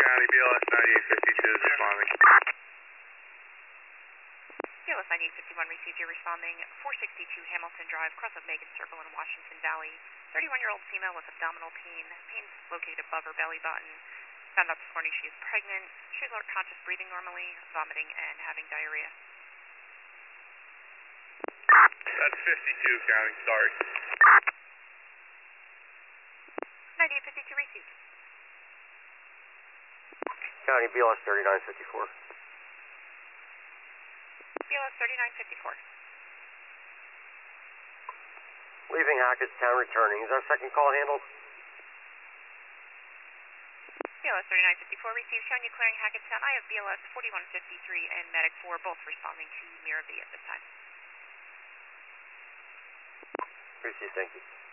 County, BLS 9852 is responding. BLS 9851 received, you're responding 462 Hamilton Drive, cross of Megan Circle in Washington Valley. 31-year-old female with abdominal pain. Pain's located above her belly button. Found out this morning she is pregnant. She's not conscious, breathing normally, vomiting, and having diarrhea. That's 52 County, sorry. 9852 received. County, BLS 3954. BLS 3954. Leaving Hackettstown, returning. Is our second call handled? BLS 3954 received, showing you clearing Hackettstown. I have BLS 4153 and Medic 4 both responding to Mirabee at this time. Received, thank you.